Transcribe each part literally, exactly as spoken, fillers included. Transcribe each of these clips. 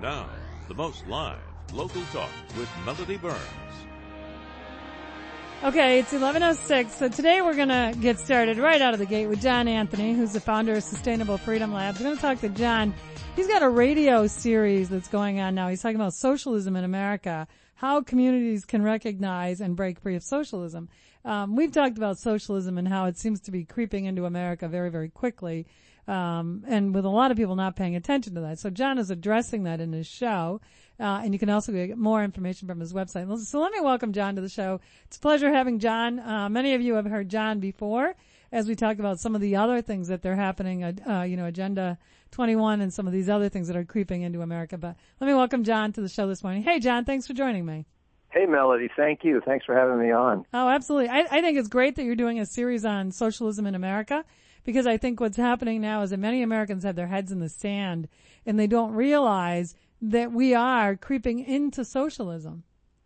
Now, the most live local talk with Melody Burns. Okay, it's eleven oh six, so today we're going to get started right out of the gate with John Anthony, who's the founder of Sustainable Freedom Labs. We're going to talk to John. He's got a radio series that's going on now. He's talking about socialism in America, how communities can recognize and break free of socialism. Um, we've talked about socialism and how it seems to be creeping into America very, very quickly, um, and with a lot of people not paying attention to that. So John is addressing that in his show. Uh, and you can also get more information from his website. So let me welcome John to the show. It's a pleasure having John. Uh, many of you have heard John before as we talk about some of the other things that are happening, uh, you know, Agenda twenty-one and some of these other things that are creeping into America. But let me welcome John to the show this morning. Hey, John, thanks for joining me. Hey, Melody. Thank you. Thanks for having me on. Oh, absolutely. I, I think it's great that you're doing a series on socialism in America, because I think what's happening now is that many Americans have their heads in the sand and they don't realize that we are creeping into socialism.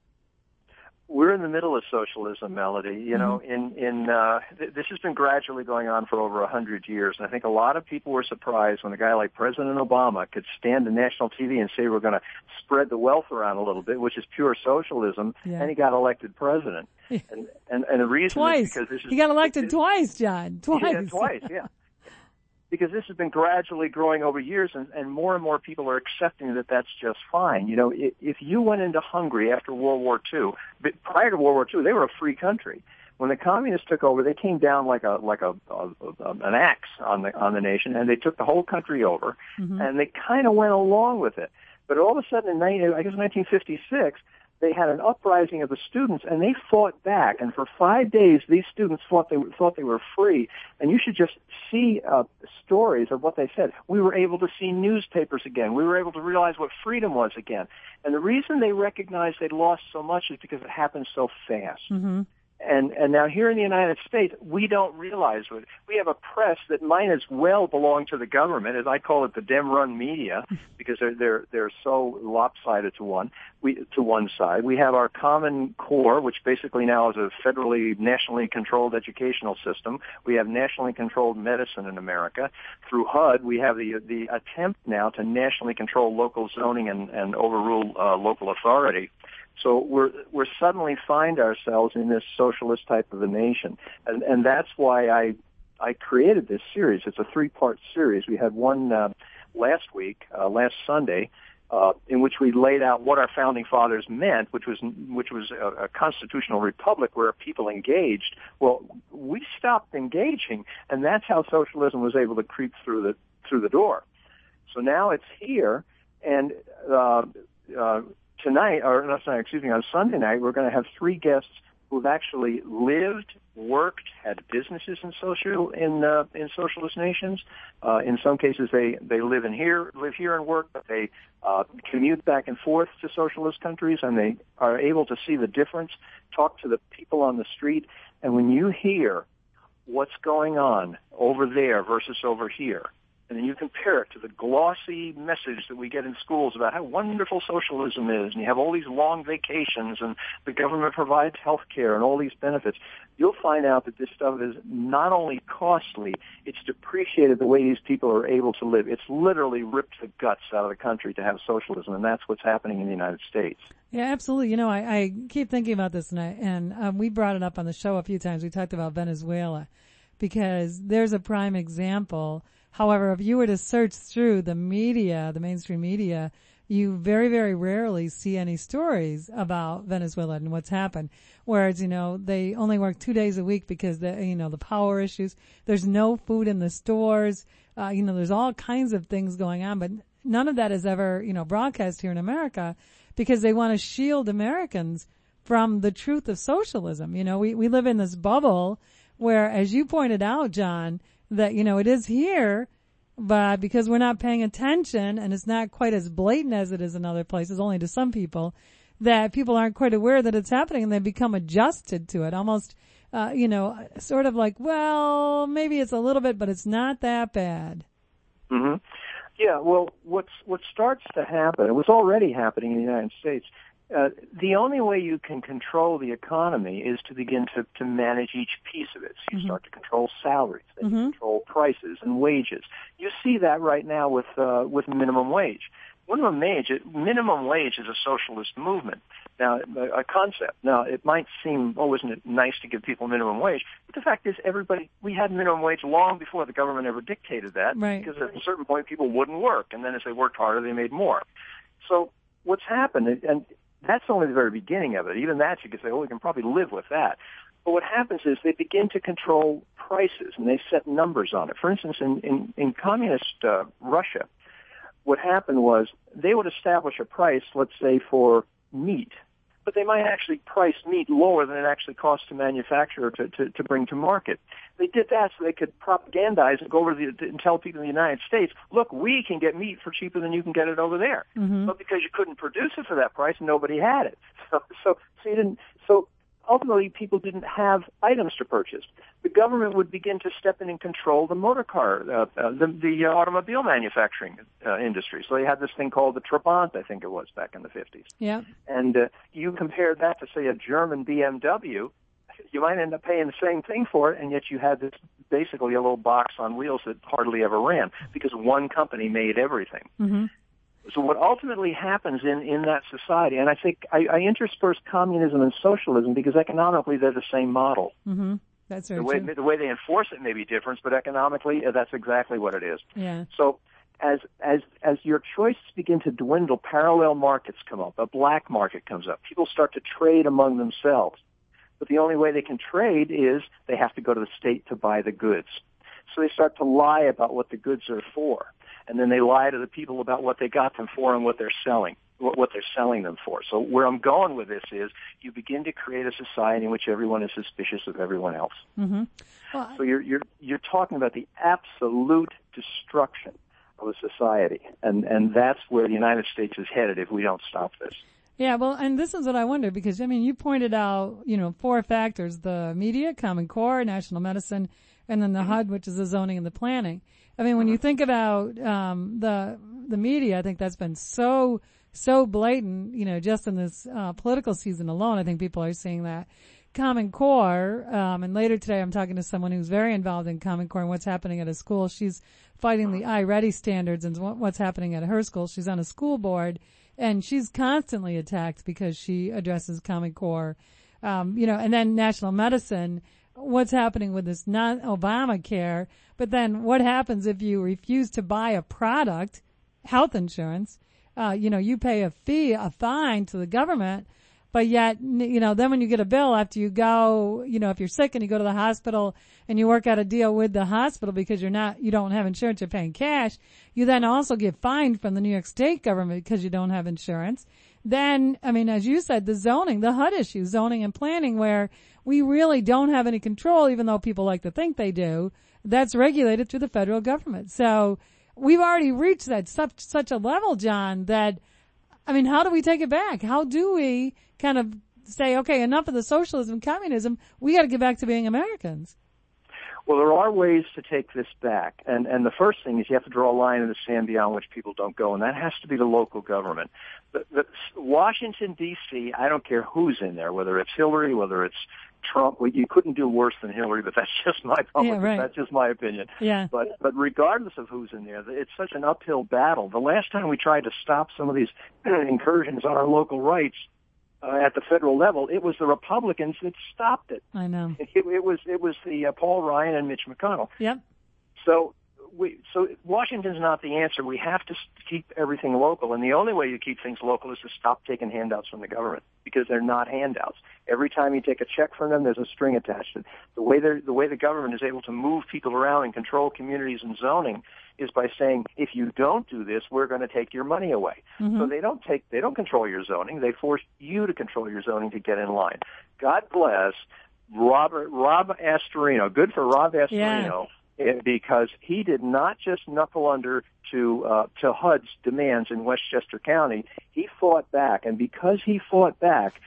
We're in the middle of socialism, Melody. You know, mm-hmm. in, in, uh, th- this has been gradually going on for over a hundred years. And I think a lot of people were surprised when a guy like President Obama could stand on national T V and say we're going to spread the wealth around a little bit, which is pure socialism, yeah. and he got elected president. and, and, and the reason twice. is because this is... He got elected it, twice, John. Twice. Yeah, twice, yeah. Because this has been gradually growing over years, and, and more and more people are accepting that that's just fine. You know, if, if you went into Hungary after World War Two, but prior to World War Two, they were a free country. When the communists took over, they came down like a like a, a, a an axe on the on the nation, and they took the whole country over, mm-hmm. and they kind of went along with it. But all of a sudden, in nineteen, I guess nineteen fifty-six. They had an uprising of the students, and they fought back. And for five days, these students thought they thought they were free. And you should just see uh, stories of what they said. We were able to see newspapers again. We were able to realize what freedom was again. And the reason they recognized they'd lost so much is because it happened so fast. Mm-hmm. And and now here in the United States, we don't realize it. We have a press that might as well belong to the government, as I call it, the Dem-run media, because they're they're they're so lopsided to one we to one side. We have our Common Core, which basically now is a federally, nationally controlled educational system. We have nationally controlled medicine in America. Through H U D, we have the the attempt now to nationally control local zoning and and overrule uh, local authority. So we're we're suddenly find ourselves in this socialist type of a nation, and and that's why I I created this series. It's a three part series. We had one uh, last week, uh, last Sunday, uh, in which we laid out what our founding fathers meant, which was which was a, a constitutional republic where people engaged. Well, we stopped engaging, and that's how socialism was able to creep through the through the door. So now it's here, and uh, uh, tonight, or not tonight, excuse me, on Sunday night, we're going to have three guests who've actually lived, worked, had businesses in social in uh, in socialist nations. Uh, in some cases, they they live in here, live here and work, but they uh, commute back and forth to socialist countries, and they are able to see the difference, talk to the people on the street, and when you hear what's going on over there versus over here, and then you compare it to the glossy message that we get in schools about how wonderful socialism is, and you have all these long vacations, and the government provides health care and all these benefits, you'll find out that this stuff is not only costly, it's depreciated the way these people are able to live. It's literally ripped the guts out of the country to have socialism, and that's what's happening in the United States. Yeah, absolutely. You know, I, I keep thinking about this, and, I, and um, we brought it up on the show a few times. We talked about Venezuela, because there's a prime example. However, if you were to search through the media, the mainstream media, you very, very rarely see any stories about Venezuela and what's happened. Whereas, you know, they only work two days a week because the, you know, the power issues. There's no food in the stores. Uh, you know, there's all kinds of things going on, but none of that is ever, you know, broadcast here in America because they want to shield Americans from the truth of socialism. You know, we, we live in this bubble where, as you pointed out, John, that, you know, it is here, but because we're not paying attention and it's not quite as blatant as it is in other places, only to some people, that people aren't quite aware that it's happening and they become adjusted to it. Almost, uh, you know, sort of like, well, maybe it's a little bit, but it's not that bad. Mm-hmm. Yeah, well, what's, what starts to happen, it was already happening in the United States, Uh, the only way you can control the economy is to begin to, to manage each piece of it. So you mm-hmm. start to control salaries, then mm-hmm. you control prices and wages. You see that right now with uh, with minimum wage. Minimum wage, minimum wage is a socialist movement. Now, a concept. Now, it might seem, oh, isn't it nice to give people minimum wage? But the fact is, everybody, we had minimum wage long before the government ever dictated that. Right. Because at a certain point, people wouldn't work, and then as they worked harder, they made more. So, what's happened, and that's only the very beginning of it. Even that, you could say, oh, we can probably live with that. But what happens is they begin to control prices, and they set numbers on it. For instance, in in, in communist uh, Russia, what happened was they would establish a price, let's say, for meat, but they might actually price meat lower than it actually costs to manufacture or to, to, to bring to market. They did that so they could propagandize and go over the, and tell people in the United States, look, we can get meat for cheaper than you can get it over there. Mm-hmm. But because you couldn't produce it for that price, nobody had it. So, so, so you didn't, so ultimately people didn't have items to purchase. The government would begin to step in and control the motor car, uh, uh, the, the uh, automobile manufacturing uh, industry. So they had this thing called the Trabant, I think it was, back in the fifties. Yeah. And uh, you compare that to, say, a German B M W, you might end up paying the same thing for it, and yet you had this basically a little box on wheels that hardly ever ran because one company made everything. Mm-hmm. So what ultimately happens in, in that society, and I think I, I intersperse communism and socialism because economically they're the same model. Mm-hmm. That's very the way, true. The way they enforce it may be different, but economically uh, that's exactly what it is. Yeah. So as as as your choices begin to dwindle, parallel markets come up, a black market comes up. People start to trade among themselves. But the only way they can trade is they have to go to the state to buy the goods. So they start to lie about what the goods are for. And then they lie to the people about what they got them for and what they're selling, what, what they're selling them for. So where I'm going with this is you begin to create a society in which everyone is suspicious of everyone else. Mm-hmm. Well, so you're, you're, you're talking about the absolute destruction of a society. And, and that's where the United States is headed if we don't stop this. Yeah, well, and this is what I wonder because, I mean, you pointed out, you know, four factors, the media, Common Core, national medicine, and then the H U D, which is the zoning and the planning. I mean, when you think about um, the the media, I think that's been so, so blatant, you know, just in this uh, political season alone. I think people are seeing that. Common Core, um, and later today I'm talking to someone who's very involved in Common Core and what's happening at a school. She's fighting the iReady standards and what's happening at her school. She's on a school board, and she's constantly attacked because she addresses Common Core. Um, you know, and then national medicine, what's happening with this non-Obamacare, but then what happens if you refuse to buy a product, health insurance, uh, you know, you pay a fee, a fine to the government, but yet, you know, then when you get a bill after you go, you know, if you're sick and you go to the hospital and you work out a deal with the hospital because you're not, you don't have insurance, you're paying cash, you then also get fined from the New York State government because you don't have insurance. Then, I mean, as you said, the zoning, the H U D issue, zoning and planning, where we really don't have any control, even though people like to think they do. That's regulated through the federal government. So we've already reached that such, such a level, John, that, I mean, how do we take it back? How do we kind of say, okay, enough of the socialism, communism, we got to get back to being Americans? Well, there are ways to take this back. And, and the first thing is you have to draw a line in the sand beyond which people don't go, and that has to be the local government. The, the, Washington, D C, I don't care who's in there, whether it's Hillary, whether it's Trump. Well, you couldn't do worse than Hillary, but that's just my public, yeah, right. that's just my opinion. Yeah. But, but regardless of who's in there, it's such an uphill battle. The last time we tried to stop some of these incursions on our local rights, Uh, at the federal level, it was the Republicans that stopped it. I know. It, it was it was the uh, Paul Ryan and Mitch McConnell. Yep. So we so Washington's not the answer. We have to keep everything local, and the only way you keep things local is to stop taking handouts from the government because they're not handouts. Every time you take a check from them, there's a string attached. The way they the way the government is able to move people around and control communities and zoning is by saying, if you don't do this, we're going to take your money away. Mm-hmm. So they don't take, they don't control your zoning. They force you to control your zoning to get in line. God bless Robert, Rob Astorino. Good for Rob Astorino. Yeah. Because he did not just knuckle under to, uh, to H U D's demands in Westchester County. He fought back. And because he fought back,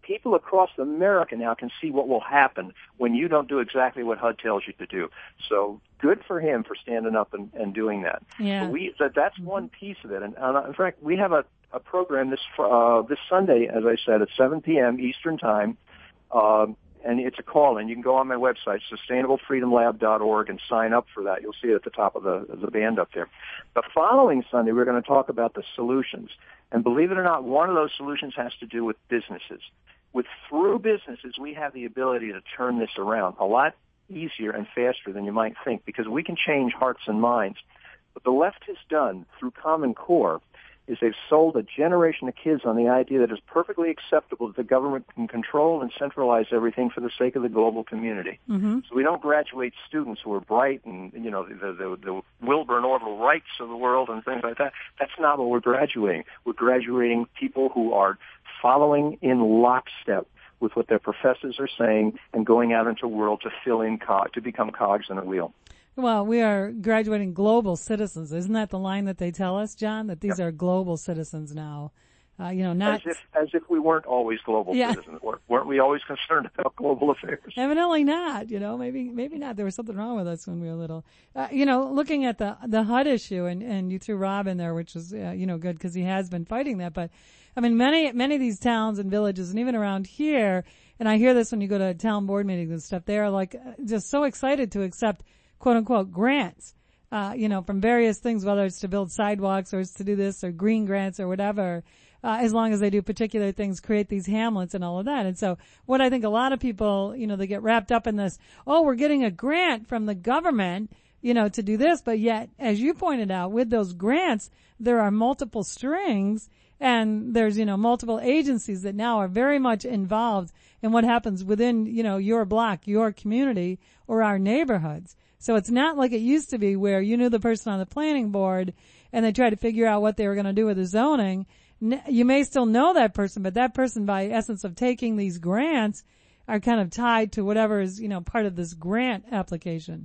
people across America now can see what will happen when you don't do exactly what H U D tells you to do. So good for him for standing up and, and doing that. Yeah. But we, that, that's one piece of it. And uh, in fact, we have a, a program this uh, this Sunday, as I said, at seven p.m. Eastern Time. Um, and it's a call-in. You can go on my website, sustainable freedom lab dot org, and sign up for that. You'll see it at the top of the, the band up there. The following Sunday, we're going to talk about the solutions. And believe it or not, one of those solutions has to do with businesses. With through businesses, we have the ability to turn this around a lot easier and faster than you might think, because we can change hearts and minds. What the left has done through Common Core is they've sold a generation of kids on the idea that it's perfectly acceptable that the government can control and centralize everything for the sake of the global community. Mm-hmm. So we don't graduate students who are bright and, you know, the, the, the Wilbur and Orville Wrights of the world and things like that. That's not what we're graduating. We're graduating people who are following in lockstep with what their professors are saying and going out into the world to fill in, cog, to become cogs in a wheel. Well, we are graduating global citizens. Isn't that the line that they tell us, John? That these yep. are global citizens now. Uh, you know, not as if as if we weren't always global yeah. citizens. Weren't we always concerned about global affairs? Evidently not. You know, maybe maybe not. There was something wrong with us when we were little. Uh, you know, looking at the the H U D issue, and and you threw Rob in there, which is uh, you know good because he has been fighting that. But I mean, many many of these towns and villages, and even around here, and I hear this when you go to town board meetings and stuff. They are like just so excited to accept quote unquote grants, uh, you know, from various things, whether it's to build sidewalks or it's to do this or green grants or whatever, uh, as long as they do particular things, create these hamlets and all of that. And so what I think a lot of people, you know, they get wrapped up in this, oh, we're getting a grant from the government, you know, to do this. But yet, as you pointed out, with those grants, there are multiple strings and there's, you know, multiple agencies that now are very much involved in what happens within, you know, your block, your community, or our neighborhoods. So it's not like it used to be where you knew the person on the planning board and they tried to figure out what they were going to do with the zoning. You may still know that person, but that person, by essence of taking these grants, are kind of tied to whatever is, you know, part of this grant application.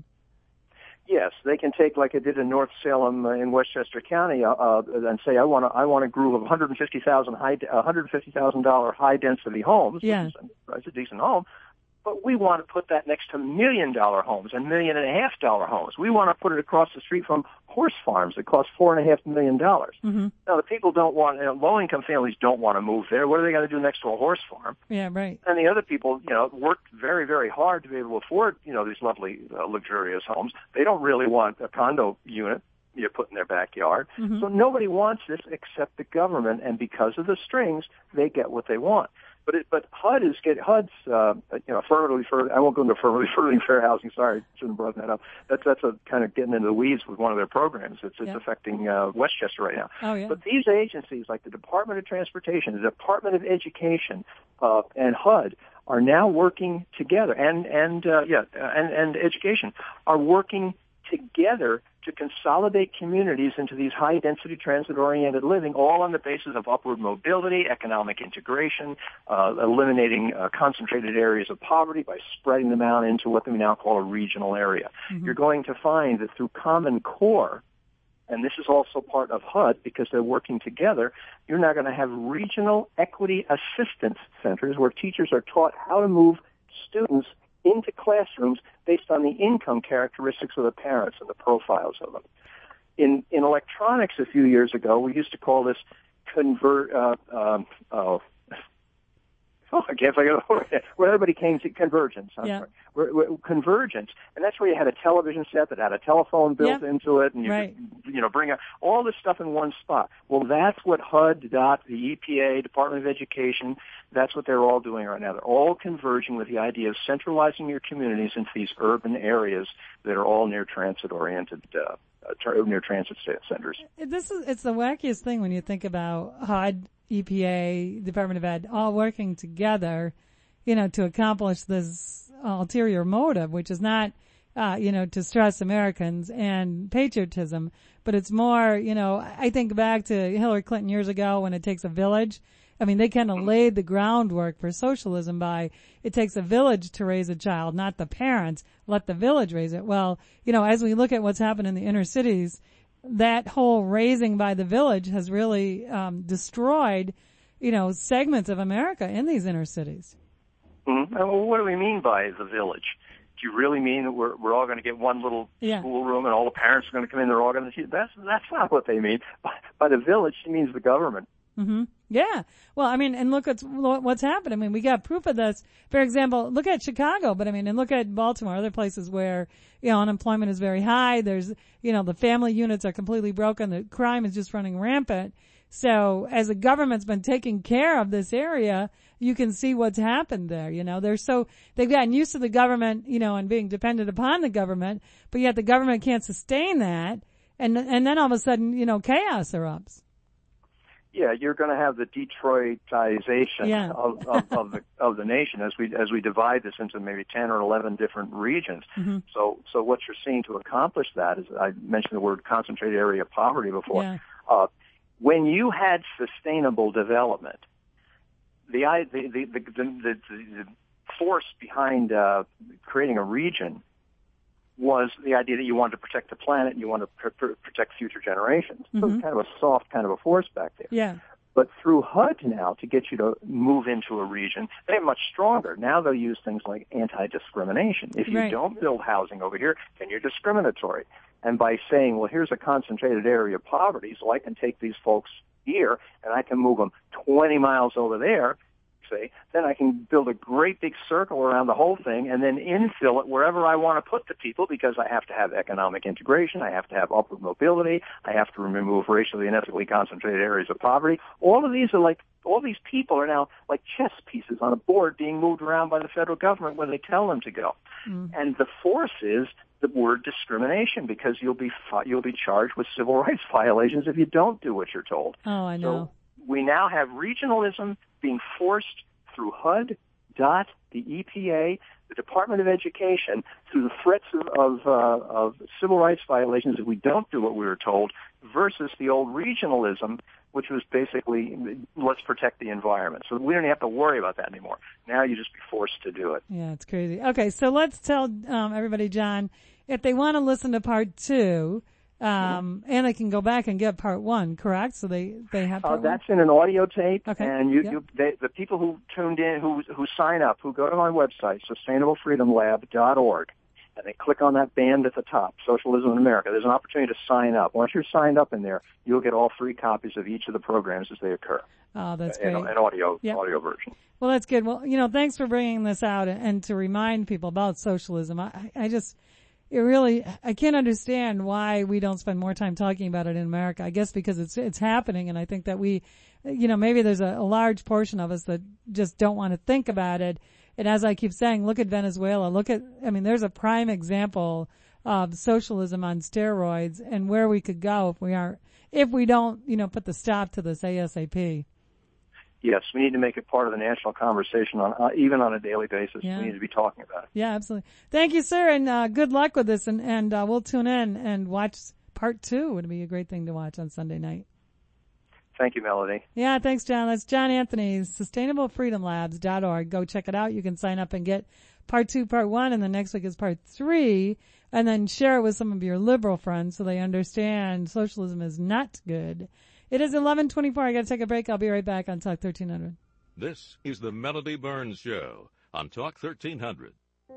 Yes, they can take, like it did in North Salem uh, in Westchester County, uh, uh, and say, I want to, I want a group of one hundred fifty thousand high, one hundred fifty thousand dollar high density homes. Yeah. Which is a, it's a decent home. But we want to put that next to million dollar homes and million and a half dollar homes. We want to put it across the street from horse farms that cost four and a half million dollars. Mm-hmm. Now the people don't want, you know, low income families don't want to move there. What are they going to do next to a horse farm? Yeah, right. And the other people, you know, worked very, very hard to be able to afford, you know, these lovely, uh, luxurious homes. They don't really want a condo unit you put in their backyard. Mm-hmm. So nobody wants this except the government, and because of the strings, they get what they want. But it, but H U D is get H U D's uh, you know affirmatively further. I won't go into affirmatively furthering fair housing. Sorry, shouldn't have brought that up. That's that's a kind of getting into the weeds with one of their programs. It's it's yeah. affecting uh, Westchester right now. Oh yeah. But these agencies like the Department of Transportation, the Department of Education, uh, and H U D are now working together, and and uh, yeah, and and education are working together to consolidate communities into these high-density transit-oriented living, all on the basis of upward mobility, economic integration, uh, eliminating uh, concentrated areas of poverty by spreading them out into what we now call a regional area. Mm-hmm. You're going to find that through Common Core, and this is also part of H U D because they're working together, you're now going to have regional equity assistance centers where teachers are taught how to move students into classrooms based on the income characteristics of the parents and the profiles of them. In in electronics a few years ago, we used to call this convert. Uh, um, oh, oh, I can't figure out where everybody came to convergence. I'm yeah. sorry. Where, where, convergence, and that's where you had a television set that had a telephone built yep. into it, and you right. could, you know, bring out all this stuff in one spot. Well, that's what H U D, dot, the E P A, Department of Education, that's what they're all doing right now. They're all converging with the idea of centralizing your communities into these urban areas that are all near transit-oriented, uh, uh, near transit centers. This is, it's the wackiest thing when you think about H U D, E P A, Department of Ed, all working together, you know, to accomplish this ulterior motive, which is not, uh, you know, to stress Americans and patriotism, but it's more, you know, I think back to Hillary Clinton years ago when it takes a village. I mean, they kind of laid the groundwork for socialism by it takes a village to raise a child, not the parents. Let the village raise it. Well, you know, as we look at what's happened in the inner cities, that whole raising by the village has really um, destroyed you know, segments of America in these inner cities. Mm-hmm. Well, what do we mean by the village? Do you really mean that we're we're all going to get one little yeah. school room and all the parents are going to come in? They're all going to. That's that's not what they mean. By, by the village, it means the government. Mm-hmm. Yeah. Well, I mean, and look at what's happened. I mean, we got proof of this. For example, look at Chicago, but I mean, and look at Baltimore, other places where, you know, unemployment is very high. There's, you know, the family units are completely broken. The crime is just running rampant. So as the government's been taking care of this area, you can see what's happened there. You know, they're so, they've gotten used to the government, you know, and being dependent upon the government, but yet the government can't sustain that. And, and then all of a sudden, you know, chaos erupts. Yeah, you're going to have the Detroitization yeah. of, of, of the of the nation as we as we divide this into maybe ten or eleven different regions. Mm-hmm. So so what you're seeing to accomplish that is, I mentioned the word concentrated area poverty before. Yeah. Uh, when you had sustainable development, the the the the, the, the force behind uh, creating a region was the idea that you wanted to protect the planet and you wanted to pr- pr- protect future generations. Mm-hmm. So it's kind of a soft kind of a force back there. Yeah. But through H U D now, to get you to move into a region, they're much stronger. Now they'll use things like anti-discrimination. If you right. don't build housing over here, then you're discriminatory. And by saying, well, here's a concentrated area of poverty, so I can take these folks here and I can move them twenty miles over there, say, then I can build a great big circle around the whole thing and then infill it wherever I want to put the people, because I have to have economic integration, I have to have upward mobility, I have to remove racially and ethnically concentrated areas of poverty. All of these are like, all these people are now like chess pieces on a board being moved around by the federal government where they tell them to go. Mm. And the force is the word discrimination, because you'll be you'll be charged with civil rights violations if you don't do what you're told. Oh, I know. So we now have regionalism being forced through H U D, D O T, the E P A, the Department of Education, through the threats of of, uh, of civil rights violations if we don't do what we were told, versus the old regionalism, which was basically, let's protect the environment. So we don't have to worry about that anymore. Now you just be forced to do it. Yeah, it's crazy. Okay, so let's tell um, everybody, John, if they want to listen to part two, um, and they can go back and get part one, correct? So they, they have part uh, That's one? in an audio tape. Okay. And you, yep. you they, the people who tuned in, who, who sign up, who go to my website, sustainable freedom lab dot org, and they click on that band at the top, Socialism in America, there's an opportunity to sign up. Once you're signed up in there, you'll get all three copies of each of the programs as they occur. Oh, that's an, great. An audio, yep. audio version. Well, that's good. Well, you know, thanks for bringing this out and, and to remind people about socialism. I, I just... It really, I can't understand why we don't spend more time talking about it in America. I guess because it's, it's happening, and I think that we, you know, maybe there's a, a large portion of us that just don't want to think about it. And as I keep saying, look at Venezuela, look at, I mean, there's a prime example of socialism on steroids and where we could go if we aren't, if we don't, you know, put the stop to this ASAP. Yes, we need to make it part of the national conversation on uh, even on a daily basis. Yeah. We need to be talking about it. Yeah, absolutely. Thank you, sir, and uh, good luck with this. And, and uh, we'll tune in and watch part two. It would be a great thing to watch on Sunday night. Thank you, Melody. Yeah, thanks, John. That's John Anthony, sustainable freedom labs dot org. Go check it out. You can sign up and get part two, part one, and the next week is part three. And then share it with some of your liberal friends so they understand socialism is not good. It is eleven twenty-four. I got to take a break. I'll be right back on Talk thirteen hundred. This is the Melody Burns Show on Talk thirteen hundred.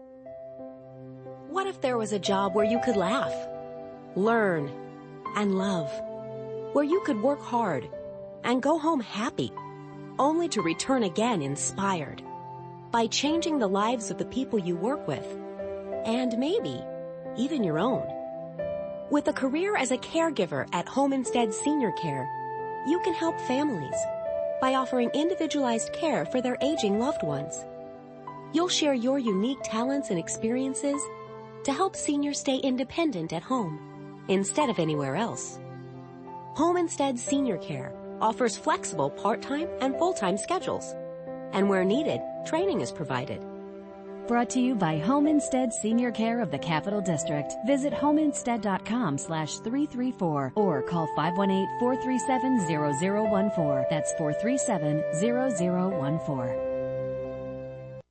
What if there was a job where you could laugh, learn, and love? Where you could work hard and go home happy, only to return again inspired by changing the lives of the people you work with, and maybe even your own. With a career as a caregiver at Home Instead Senior Care, you can help families by offering individualized care for their aging loved ones. You'll share your unique talents and experiences to help seniors stay independent at home instead of anywhere else. Home Instead Senior Care offers flexible part-time and full-time schedules, and where needed, training is provided. Brought to you by Home Instead Senior Care of the Capital District. Visit homeinstead.com slash 334 or call five one eight, four three seven, zero zero one four. That's four three seven, zero zero one four.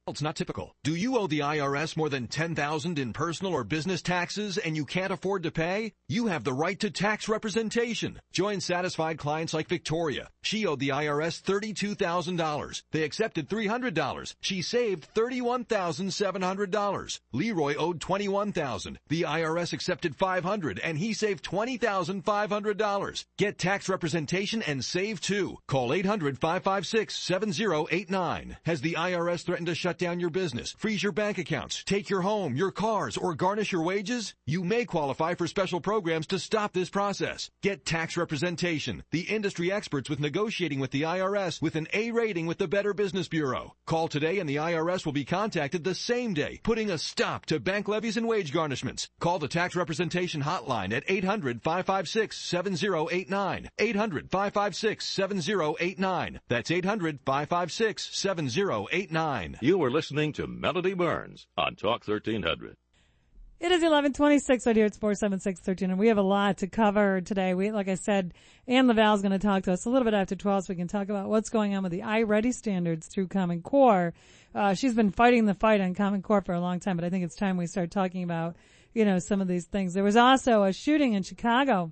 It's not typical. Do you owe the I R S more than ten thousand dollars in personal or business taxes and you can't afford to pay? You have the right to tax representation. Join satisfied clients like Victoria. She owed the I R S thirty-two thousand dollars. They accepted three hundred dollars. She saved thirty-one thousand seven hundred dollars. Leroy owed twenty-one thousand dollars. The I R S accepted five hundred dollars and he saved twenty thousand five hundred dollars. Get tax representation and save too. Call eight hundred, five five six, seven zero eight nine. Has the I R S threatened to shut down your business, freeze your bank accounts, take your home, your cars, or garnish your wages? You may qualify for special programs to stop this process. Get tax representation. The industry experts with negotiating with the I R S with an A rating with the Better Business Bureau. Call today and the I R S will be contacted the same day, putting a stop to bank levies and wage garnishments. Call the tax representation hotline at eight hundred, five five six, seven zero eight nine. eight hundred, five five six, seven zero eight nine. That's eight hundred, five five six, seven zero eight nine. You are listening to Melody Burns on Talk thirteen hundred. It is eleven twenty-six right here. It's four seven six, one three, and we have a lot to cover today. We, like I said, Ann Lavalle's going to talk to us a little bit after twelve so we can talk about what's going on with the iReady standards through Common Core. Uh, she's been fighting the fight on Common Core for a long time, but I think it's time we start talking about, you know, some of these things. There was also a shooting in Chicago.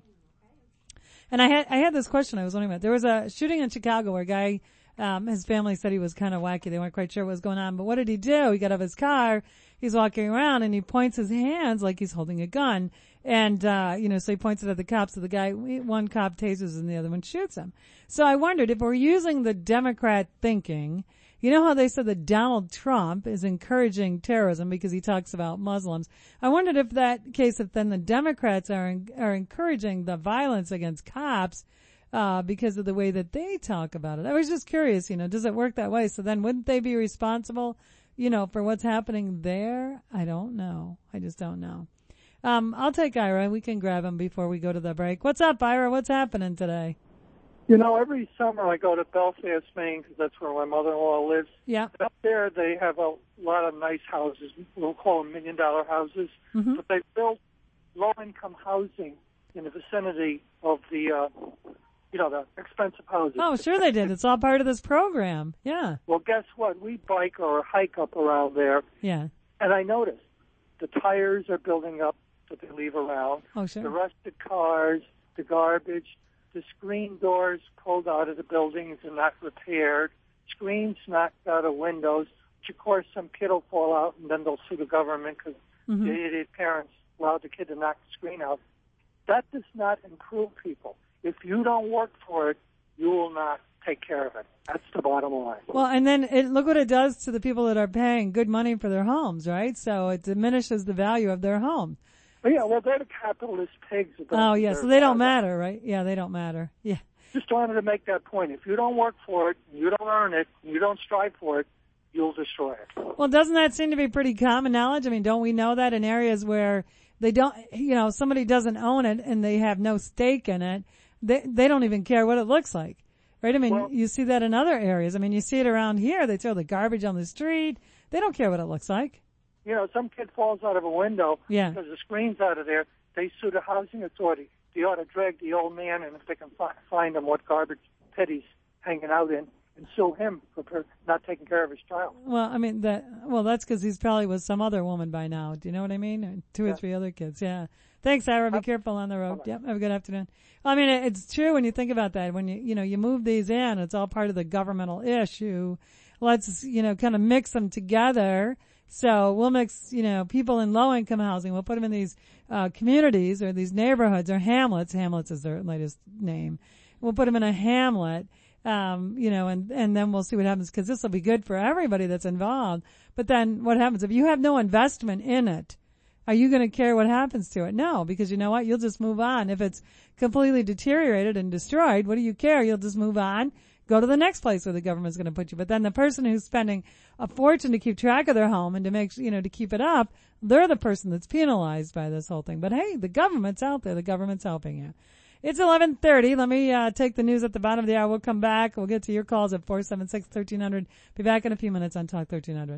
And I had, I had this question I was wondering about. There was a shooting in Chicago where a guy, Um, his family said he was kind of wacky. They weren't quite sure what was going on. But what did he do? He got out of his car. He's walking around and he points his hands like he's holding a gun. And, uh, you know, so he points it at the cops. So the guy, one cop tasers and the other one shoots him. So I wondered if we're using the Democrat thinking, you know how they said that Donald Trump is encouraging terrorism because he talks about Muslims. I wondered if that case, if then the Democrats are, are encouraging the violence against cops Uh, because of the way that they talk about it. I was just curious, you know, does it work that way? So then wouldn't they be responsible, you know, for what's happening there? I don't know. I just don't know. Um, I'll take Ira. We can grab him before we go to the break. What's up, Ira? What's happening today? You know, every summer I go to Belfast, Maine, because that's where my mother-in-law lives. Yeah. Up there they have a lot of nice houses. We'll call them million-dollar houses. Mm-hmm. But they built low-income housing in the vicinity of the uh you know, the expensive houses. Oh, sure they did. It's all part of this program. Yeah. Well, guess what? We bike or hike up around there. Yeah. And I noticed the tires are building up that they leave around. Oh, sure. The rusted cars, the garbage, the screen doors pulled out of the buildings and not repaired, screens knocked out of windows, which, of course, some kid will fall out and then they'll sue the government because mm-hmm. the idiot parents allowed the kid to knock the screen out. That does not improve people. If you don't work for it, you will not take care of it. That's the bottom line. Well, and then it, look what it does to the people that are paying good money for their homes, right? So it diminishes the value of their home. Oh, yeah, well, they're the capitalist pigs. Oh, yeah, so they don't matter, right? Yeah, they don't matter. Yeah. Just wanted to make that point. If you don't work for it, you don't earn it, you don't strive for it, you'll destroy it. Well, doesn't that seem to be pretty common knowledge? I mean, don't we know that in areas where they don't, you know, somebody doesn't own it and they have no stake in it, They they don't even care what it looks like, right? I mean, well, you see that in other areas. I mean, you see it around here. They throw the garbage on the street. They don't care what it looks like. You know, some kid falls out of a window yeah. because the screen's out of there. They sue the housing authority. They ought to drag the old man, and if they can fi- find him what garbage pit he's hanging out in, and sue him for per- not taking care of his child. Well, I mean, that. Well, that's because he's probably with some other woman by now. Do you know what I mean? Or two yeah. or three other kids. Yeah. Thanks, Ira. Be careful on the road. Yep. Have a good afternoon. I mean, it's true when you think about that. When you, you know, you move these in, it's all part of the governmental issue. Let's, you know, kind of mix them together. So we'll mix, you know, people in low income housing. We'll put them in these, uh, communities or these neighborhoods or hamlets. Hamlets is their latest name. We'll put them in a hamlet. Um, you know, and, and then we'll see what happens because this will be good for everybody that's involved. But then what happens if you have no investment in it? Are you going to care what happens to it? No, because you know what? You'll just move on. If it's completely deteriorated and destroyed, what do you care? You'll just move on, go to the next place where the government's going to put you. But then the person who's spending a fortune to keep track of their home and to make, you know, to keep it up, they're the person that's penalized by this whole thing. But hey, the government's out there. The government's helping you. It's eleven thirty. Let me uh take the news at the bottom of the hour. We'll come back. We'll get to your calls at four seven six, one three zero zero. Be back in a few minutes on Talk thirteen hundred.